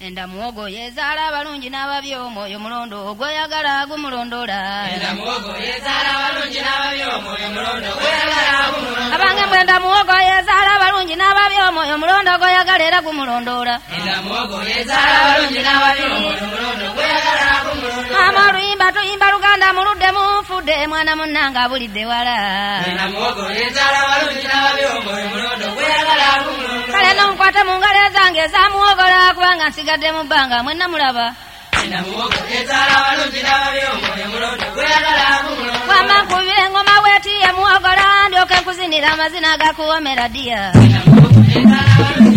Enda muogo yezaala balungi n'ababi omwoyo mulondo ogweyagala gumulondola. Enda muogo yezaala balungi n'ababi omwoyo mulondo ogweyagala gumulondola. Abange mwenda muogo yezaala balungi n'ababi omwoyo mulondo ogweyagala era gumulondola. Enda muogo yezaala balungi n'ababi omwoyo mulondo ogweyagala gumulondola. Mama oluyimba tuyimba luganda muludde munfudde mwana munnanga abulidde wala. Enda muogo yezaala balungi n'ababi omwoyo mulondo ogweyagala gumulondola. Kale nonkwate mu ngalo zange ezamuwogola kubanga nsigadde mu bbanga mwenna mulaba. Enda muogo yezaala balungi n'ababi omwoyo mulondo ogweyagala gumulondola. Wamba nkubira engoma weetiye muwogola ndyoke nkuzinira amazina agakuwomera ddiya. Enda muogo yezaala balungi